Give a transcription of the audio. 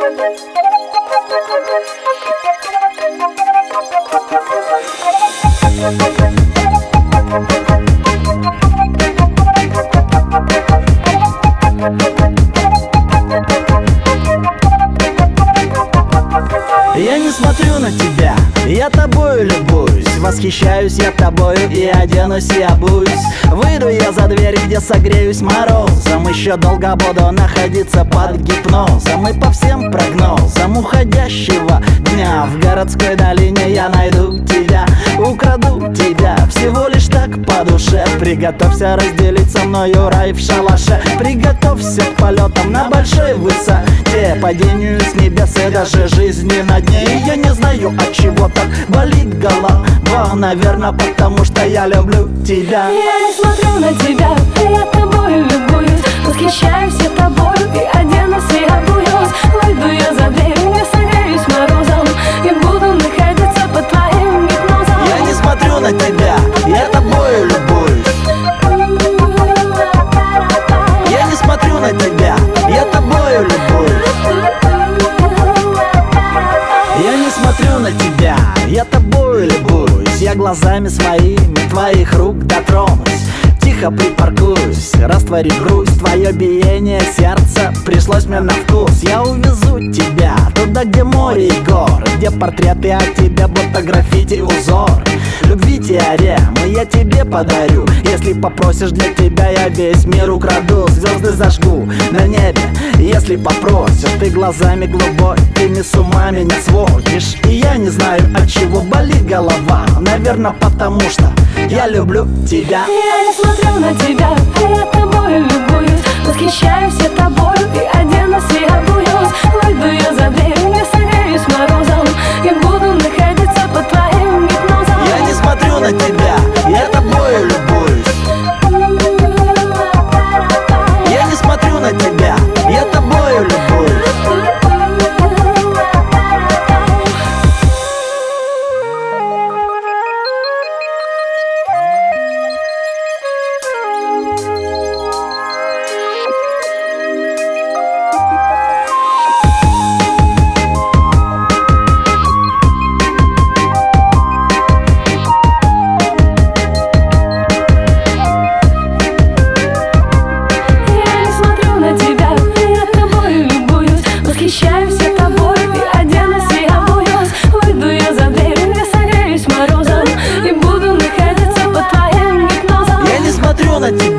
Я не смотрю на тебя, я тобою любуюсь. Восхищаюсь я тобою и оденусь и обуюсь. Выйду я за дверь, где согреюсь морозом. Еще долго буду находиться под гипнозом. И по всем прогнозам уходящего дня в городской долине я найду тебя, украду тебя, всего лишь так по душе. Приготовься разделить со мною рай в шалаше. Приготовься к полетам на большой высоте, падению с небес и даже жизни на дне. И я не знаю, от чего так болит голова. Наверное, потому что я люблю тебя. Я не смотрю на тебя, я тобою любуюсь. Восхищаюсь я тобою и оденусь и обуюсь. Выйду я за дверь, не согреюсь морозом и буду находиться под твоим гипнозом. Я не смотрю на тебя, я тобою любуюсь. Я не смотрю на тебя, я тобою любуюсь. Я не смотрю на тебя, я тобою любуюсь. Я глазами своими твоих рук дотронусь, тихо припаркуюсь, растворив грусть. Твое биение сердца пришлось мне на вкус. Я увезу тебя туда, где море и горы, где портреты о тебе, будто граффити узор. Любви теорему я тебе подарю. Если попросишь, для тебя я весь мир украду. Звезды зажгу на небе, если попросишь. Ты глазами глубокими с ума меня сводишь. И я не знаю, от чего болит голова. Наверное, потому что я люблю тебя. Я не смотрю на тебя, я тобою любуюсь. Восхищаюсь я тобою и оденусь и обуюсь. Выйду я за дверь, не согреюсь морозом и буду находиться под твоим гипнозом. Я не смотрю на тебя, я тобою любуюсь. Я не смотрю на тебя, я тобою любуюсь. Восхищаюсь я тобой и оденусь и обуюсь. Выйду я за дверь, не согреюсь морозом и буду находиться под твоим гипнозом. Я не смотрю на тебя.